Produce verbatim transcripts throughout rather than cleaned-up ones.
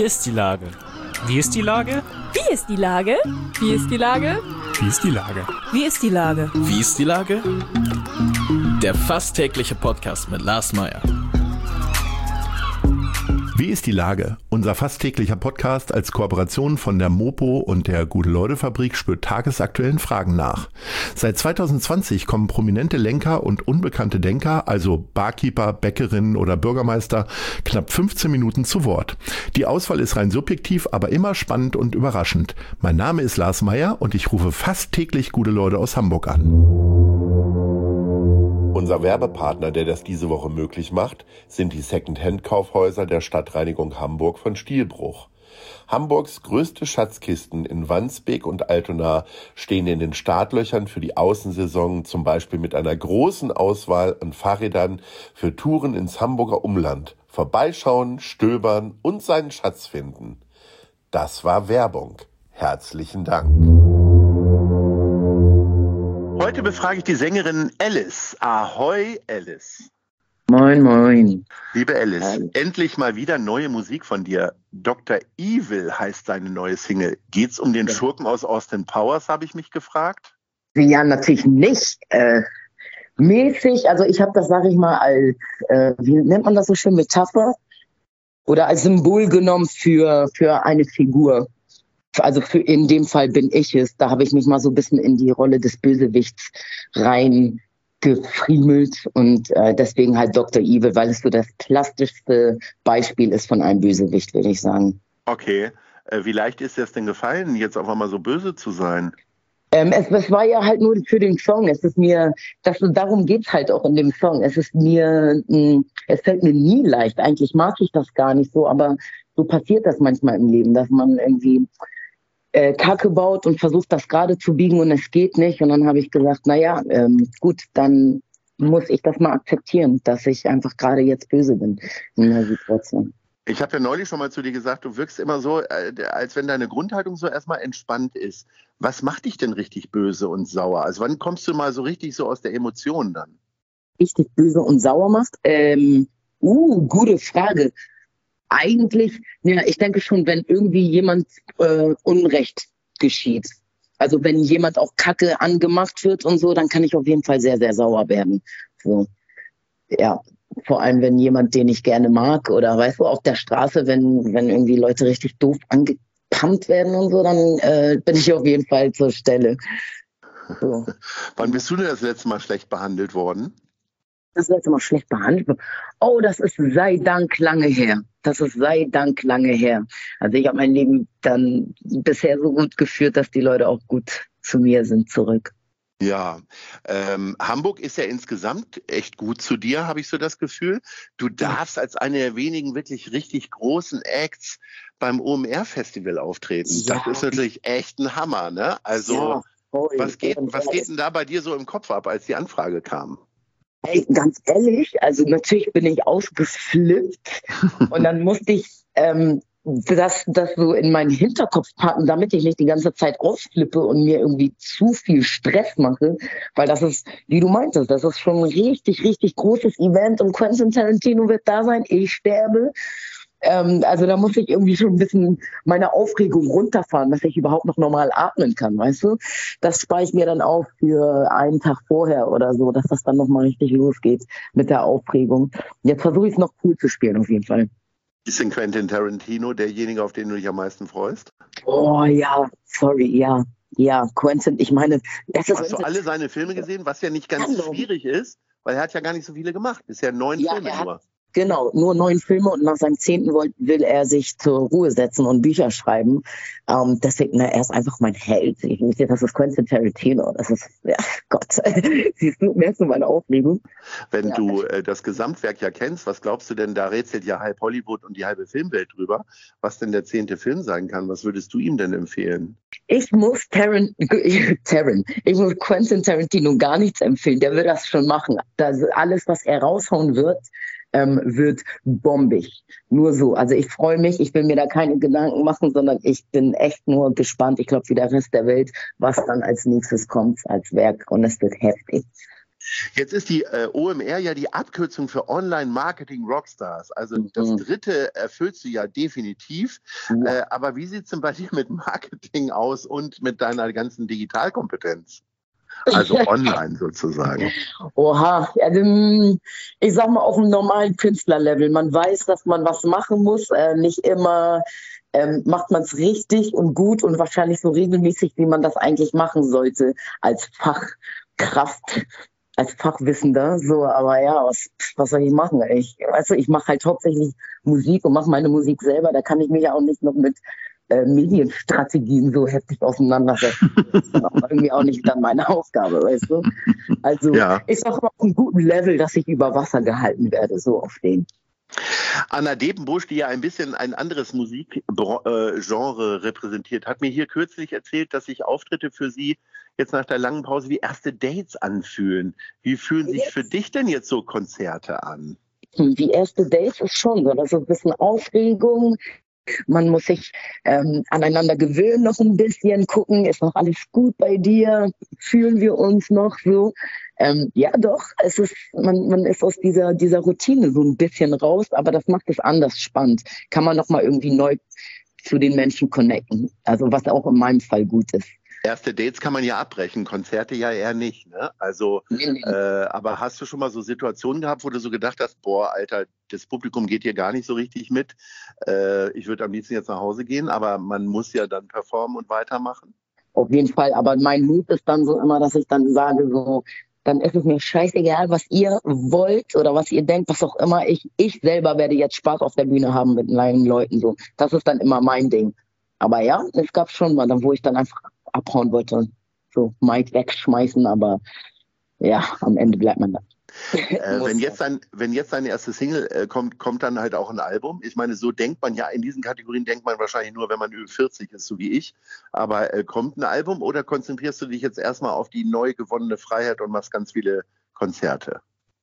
Wie ist die Lage? Wie ist die Lage? Wie ist die Lage? Wie ist die Lage? Wie ist die Lage? Wie ist die Lage? Wie ist die Lage? Der fast tägliche Podcast mit Lars Meyer. Wie ist die Lage? Unser fast täglicher Podcast als Kooperation von der Mopo und der Gute-Leute-Fabrik spürt tagesaktuellen Fragen nach. Seit zwanzig zwanzig kommen prominente Lenker und unbekannte Denker, also Barkeeper, Bäckerinnen oder Bürgermeister, knapp fünfzehn Minuten zu Wort. Die Auswahl ist rein subjektiv, aber immer spannend und überraschend. Mein Name ist Lars Meyer und ich rufe fast täglich gute Leute aus Hamburg an. Unser Werbepartner, der das diese Woche möglich macht, sind die Second-Hand-Kaufhäuser der Stadtreinigung Hamburg von Stielbruch. Hamburgs größte Schatzkisten in Wandsbek und Altona stehen in den Startlöchern für die Außensaison, zum Beispiel mit einer großen Auswahl an Fahrrädern für Touren ins Hamburger Umland. Vorbeischauen, stöbern und seinen Schatz finden. Das war Werbung. Herzlichen Dank. Heute befrage ich die Sängerin Alice. Ahoi, Alice. Moin, moin. Liebe Alice, Hallo. Endlich mal wieder neue Musik von dir. Doktor Evil heißt seine neue Single. Geht's um den Ja. Schurken aus Austin Powers, habe ich mich gefragt? Ja, natürlich nicht äh, mäßig. Also ich habe das, sage ich mal, als, äh, wie nennt man das so schön, Metapher? Oder als Symbol genommen für, für eine Figur. Also für, in dem Fall bin ich es. Da habe ich mich mal so ein bisschen in die Rolle des Bösewichts rein gefriemelt und äh, deswegen halt Doktor Evil, weil es so das plastischste Beispiel ist von einem Bösewicht, würde ich sagen. Okay, äh, wie leicht ist dir das denn gefallen, jetzt auf einmal so böse zu sein? Ähm, es, es war ja halt nur für den Song. Es ist mir, das, darum geht's halt auch in dem Song. Es ist mir, mh, es fällt mir nie leicht. Eigentlich mag ich das gar nicht so, aber so passiert das manchmal im Leben, dass man irgendwie äh, Kacke baut und versucht, das gerade zu biegen und es geht nicht. Und dann habe ich gesagt, naja, ähm, gut, dann muss ich das mal akzeptieren, dass ich einfach gerade jetzt böse bin in der Situation. Ich habe ja neulich schon mal zu dir gesagt, du wirkst immer so, äh, als wenn deine Grundhaltung so erstmal entspannt ist. Was macht dich denn richtig böse und sauer? Also wann kommst du mal so richtig so aus der Emotion dann? Richtig böse und sauer macht? Ähm, uh, gute Frage. Eigentlich, ja, ich denke schon, wenn irgendwie jemand äh, Unrecht geschieht. Also wenn jemand auch Kacke angemacht wird und so, dann kann ich auf jeden Fall sehr, sehr sauer werden. So, ja, vor allem wenn jemand, den ich gerne mag oder weißt du, auf der Straße, wenn wenn irgendwie Leute richtig doof angepumpt werden und so, dann äh, bin ich auf jeden Fall zur Stelle. So. Wann bist du denn das letzte Mal schlecht behandelt worden? Das letzte Mal schlecht behandelt. Oh, das ist sei Dank lange her. Das ist sei Dank lange her. Also ich habe mein Leben dann bisher so gut geführt, dass die Leute auch gut zu mir sind zurück. Ja, ähm, Hamburg ist ja insgesamt echt gut zu dir, habe ich so das Gefühl. Du darfst als eine der wenigen wirklich richtig großen Acts beim O M R-Festival auftreten. Ja. Das ist natürlich echt ein Hammer, ne? Also Ja, voll. was geht, was geht denn da bei dir so im Kopf ab, als die Anfrage kam? Ey, ganz ehrlich, also natürlich bin ich ausgeflippt und dann musste ich ähm, das, das so in meinen Hinterkopf packen, damit ich nicht die ganze Zeit ausflippe und mir irgendwie zu viel Stress mache, weil das ist, wie du meintest, das ist schon ein richtig, richtig großes Event und Quentin Tarantino wird da sein, ich sterbe. Ähm, also da muss ich irgendwie schon ein bisschen meine Aufregung runterfahren, dass ich überhaupt noch normal atmen kann, weißt du? Das spare ich mir dann auf für einen Tag vorher oder so, dass das dann nochmal richtig losgeht mit der Aufregung. Jetzt versuche ich es noch cool zu spielen auf jeden Fall. Ist denn Quentin Tarantino derjenige, auf den du dich am meisten freust? Oh ja, sorry, ja. Ja, Quentin, ich meine, das ist... Hast du alle seine Filme gesehen, was ja nicht ganz Hallo. schwierig ist, weil er hat ja gar nicht so viele gemacht. Bisher neun Ja, Filme er hat- nur. Genau, nur neun Filme und nach seinem zehnten will, will er sich zur Ruhe setzen und Bücher schreiben. Ähm, deswegen, na, er ist einfach mein Held. Ich muss das ist Quentin Tarantino. Das ist, ja, Gott. Siehst du, merkst du meine Aufregung? Wenn Ja. du äh, das Gesamtwerk ja kennst, was glaubst du denn, da rätselt ja halb Hollywood und die halbe Filmwelt drüber, was denn der zehnte Film sein kann? Was würdest du ihm denn empfehlen? Ich muss Taran, Taran, ich muss Quentin Tarantino gar nichts empfehlen. Der will das schon machen. Das, alles, was er raushauen wird, ähm, wird bombig. Nur so. Also ich freue mich, ich will mir da keine Gedanken machen, sondern ich bin echt nur gespannt, ich glaube wie der Rest der Welt, was dann als nächstes kommt als Werk und es wird heftig. Jetzt ist die äh, O M R ja die Abkürzung für Online-Marketing Rockstars. Also Mhm. das dritte erfüllst du ja definitiv. Ja. Äh, aber wie sieht es denn bei dir mit Marketing aus und mit deiner ganzen Digitalkompetenz? Also online sozusagen. Oha, also mm, ich sag mal auf einem normalen Künstlerlevel. Man weiß, dass man was machen muss. Äh, nicht immer ähm, macht man es richtig und gut und wahrscheinlich so regelmäßig, wie man das eigentlich machen sollte als Fachkraft, als Fachwissender. So, aber ja, was, was soll ich machen? Ich, weißt du, ich mache halt hauptsächlich Musik und mache meine Musik selber. Da kann ich mich ja auch nicht noch mit äh, Medienstrategien so heftig auseinandersetzen. Das ist dann auch irgendwie auch nicht dann meine Aufgabe, weißt du? Also Ja. ich sage mal auf einem guten Level, dass ich über Wasser gehalten werde, so auf den. Anna Depenbusch, die ja ein bisschen ein anderes Musikgenre repräsentiert, hat mir hier kürzlich erzählt, dass sich Auftritte für sie jetzt nach der langen Pause wie erste Dates anfühlen. Wie fühlen sich für dich denn jetzt so Konzerte an? Die erste Dates ist schon so, das ist ein bisschen Aufregung. Man muss sich ähm, aneinander gewöhnen, noch ein bisschen gucken, ist noch alles gut bei dir, fühlen wir uns noch so. Ähm, ja doch, es ist, man, man ist aus dieser, dieser Routine so ein bisschen raus, aber das macht es anders spannend. Kann man nochmal irgendwie neu zu den Menschen connecten, also was auch in meinem Fall gut ist. Erste Dates kann man ja abbrechen, Konzerte ja eher nicht, ne? Also, Nee, nee. äh, aber hast du schon mal so Situationen gehabt, wo du so gedacht hast, boah, Alter, das Publikum geht hier gar nicht so richtig mit. Äh, ich würde am liebsten jetzt nach Hause gehen, aber man muss ja dann performen und weitermachen. Auf jeden Fall, aber mein Mut ist dann so immer, dass ich dann sage, so, dann ist es mir scheißegal, was ihr wollt oder was ihr denkt, was auch immer. Ich, ich selber werde jetzt Spaß auf der Bühne haben mit meinen Leuten. So. Das ist dann immer mein Ding. Aber ja, es gab schon mal, wo ich dann einfach abhauen wollte, so Mic wegschmeißen, aber ja, am Ende bleibt man da. Äh, wenn jetzt dann, wenn jetzt deine erste Single äh, kommt, kommt dann halt auch ein Album. Ich meine, so denkt man ja, in diesen Kategorien denkt man wahrscheinlich nur, wenn man über vierzig ist, so wie ich. Aber äh, kommt ein Album oder konzentrierst du dich jetzt erstmal auf die neu gewonnene Freiheit und machst ganz viele Konzerte?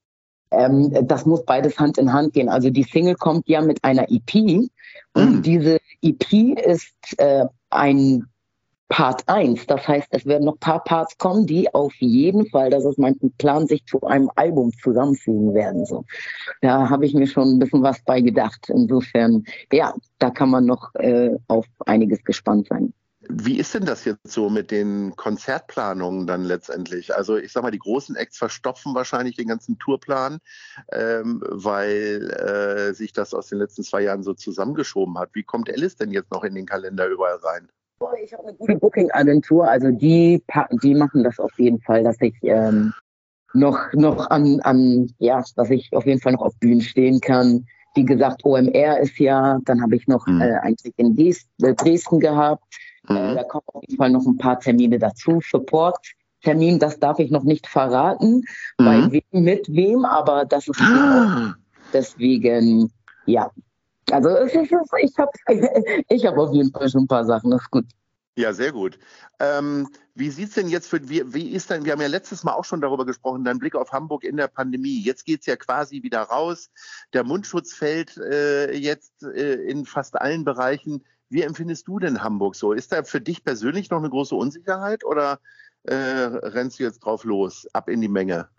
Ähm, das muss beides Hand in Hand gehen. Also die Single kommt ja mit einer E P und Mhm. diese E P ist äh, ein Part eins. Das heißt, es werden noch ein paar Parts kommen, die auf jeden Fall, das ist mein Plan, sich zu einem Album zusammenfügen werden. So. Da habe ich mir schon ein bisschen was bei gedacht. Insofern, ja, da kann man noch äh, auf einiges gespannt sein. Wie ist denn das jetzt so mit den Konzertplanungen dann letztendlich? Also ich sag mal, die großen Acts verstopfen wahrscheinlich den ganzen Tourplan, ähm, weil äh, sich das aus den letzten zwei Jahren so zusammengeschoben hat. Wie kommt Alice denn jetzt noch in den Kalender überall rein? Ich habe eine gute Booking-Agentur, also die, pa- die machen das auf jeden Fall, dass ich ähm, noch, noch an, an, ja, dass ich auf jeden Fall noch auf Bühnen stehen kann. Wie gesagt, O M R ist ja, dann habe ich noch Mhm. äh, eigentlich in Dres- äh, Dresden gehabt. Äh, Mhm. da kommen auf jeden Fall noch ein paar Termine dazu. Support-Termin, das darf ich noch nicht verraten, bei Mhm. wem, mit wem, aber das ist auch Ah, deswegen, ja. Also es ist, ich habe ich hab auf jeden Fall schon ein paar Sachen, das ist gut. ja, sehr gut. Ähm, wie sieht's denn jetzt für, wie, wie ist denn, wir haben ja letztes Mal auch schon darüber gesprochen, dein Blick auf Hamburg in der Pandemie. Jetzt geht's ja quasi wieder raus. Der Mundschutz fällt äh, jetzt äh, in fast allen Bereichen. Wie empfindest du denn Hamburg so? Ist da für dich persönlich noch eine große Unsicherheit oder äh, rennst du jetzt drauf los, ab in die Menge?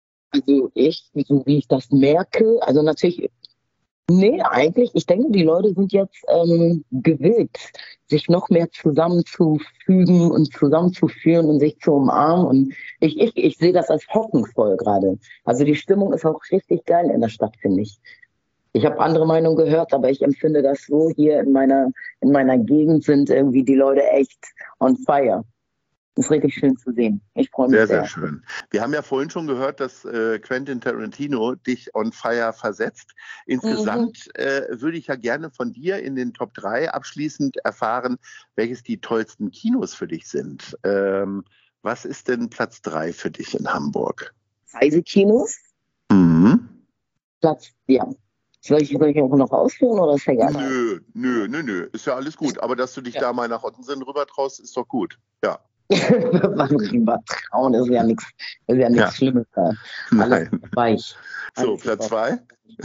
Also ich, so wie ich das merke, also natürlich, nee, eigentlich, ich denke, die Leute sind jetzt ähm, gewillt, sich noch mehr zusammenzufügen und zusammenzuführen und sich zu umarmen. Und ich, ich, ich sehe das als hoffnungsvoll gerade. Also die Stimmung ist auch richtig geil in der Stadt, finde ich. Ich habe andere Meinungen gehört, aber ich empfinde das so, hier in meiner, in meiner Gegend sind irgendwie die Leute echt on fire. Ist richtig schön zu sehen. Ich freue mich Sehr, sehr. sehr schön. Wir haben ja vorhin schon gehört, dass äh, Quentin Tarantino dich on fire versetzt. Insgesamt Mhm. äh, würde ich ja gerne von dir in den Top drei abschließend erfahren, welches die tollsten Kinos für dich sind. Ähm, was ist denn Platz drei für dich in Hamburg? Reisekinos, Mhm. Platz, ja. Soll ich, soll ich auch noch ausführen oder ist ja egal? Nö, nö, nö, nö. Ist ja alles gut. Aber dass du dich Ja. da mal nach Ottensen rüber traust, ist doch gut. Ja. Was rüber trauen ist ja nichts, ist ja nichts Ja. Schlimmes da. Alles Nein. weich. So, Alles Platz super. zwei.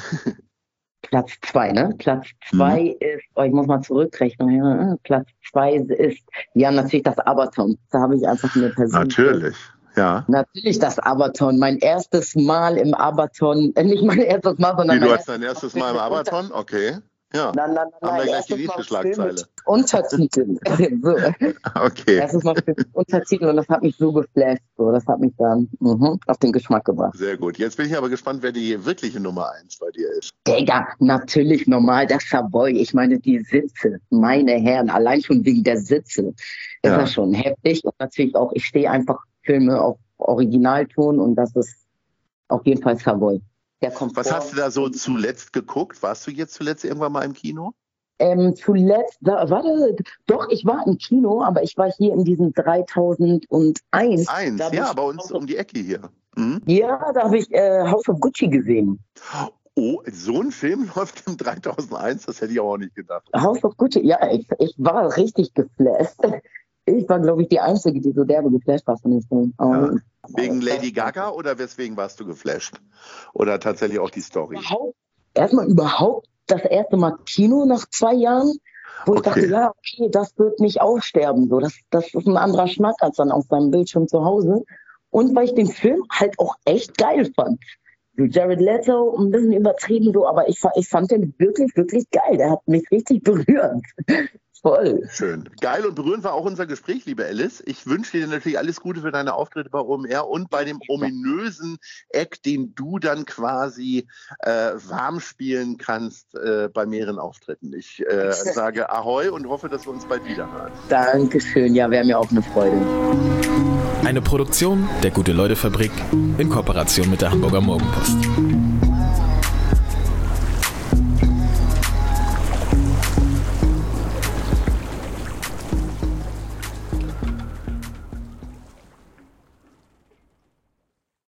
Platz zwei, ne? Platz zwei ist, oh, ich muss mal zurückrechnen. Ja, Platz zwei ist, ja, natürlich das Aberton. Da habe ich einfach eine persönliche Natürlich. Ja. Natürlich das Abaton. Mein erstes Mal im Abaton. Äh, nicht mein erstes Mal, sondern Wie, mein du hast dein erstes Mal im Abaton? Okay. Ja. Nein, nein, nein, Haben wir gleich erstes die Mal nächste Film Schlagzeile. mit Untertiteln. so. Okay. Erstes Mal Film mit Untertiteln und das hat mich so geflasht. So. Das hat mich dann mhm, auf den Geschmack gebracht. Sehr gut. Jetzt bin ich aber gespannt, wer die wirkliche Nummer eins bei dir ist. Digga, natürlich normal, der Savoy. Ich meine, die Sitze, meine Herren, allein schon wegen der Sitze. Das Ja. ist schon heftig. Und natürlich auch, ich stehe einfach Filme auf Originalton und das ist auf jeden Fall Savoy. Der Komfort. Was hast du da so zuletzt geguckt? Warst du jetzt zuletzt irgendwann mal im Kino? Ähm, zuletzt, da, warte, doch, ich war im Kino, aber ich war hier in diesem dreitausendeins. Eins, Da hab ja, ich- bei uns um die Ecke hier. Mhm. Ja, da habe ich äh, House of Gucci gesehen. Oh, so ein Film läuft im dreitausendeins? Das hätte ich auch nicht gedacht. House of Gucci, ja, ich, ich war richtig geflasht. Ich war, glaube ich, die Einzige, die so derbe geflasht war von dem Film. Ja. Ähm, Wegen Lady Gaga oder weswegen warst du geflasht? Oder tatsächlich auch die Story? Überhaupt, erstmal überhaupt das erste Mal Kino nach zwei Jahren, wo ich Okay. dachte, ja, okay, das wird nicht aussterben. So, das, das ist ein anderer Schnack als dann auf seinem Bildschirm zu Hause. Und weil ich den Film halt auch echt geil fand. So Jared Leto, ein bisschen übertrieben so, aber ich, fa- ich fand den wirklich, wirklich geil. Der hat mich richtig berührt. Voll. Schön. Geil und berührend war auch unser Gespräch, liebe Alice. Ich wünsche dir natürlich alles Gute für deine Auftritte bei O M R und bei dem ominösen Eck, den du dann quasi äh, warm spielen kannst äh, bei mehreren Auftritten. Ich äh, sage Ahoi und hoffe, dass wir uns bald wieder hören. Dankeschön. Ja, wäre mir auch eine Freude. Eine Produktion der Gute-Leute-Fabrik in Kooperation mit der Hamburger Morgenpost.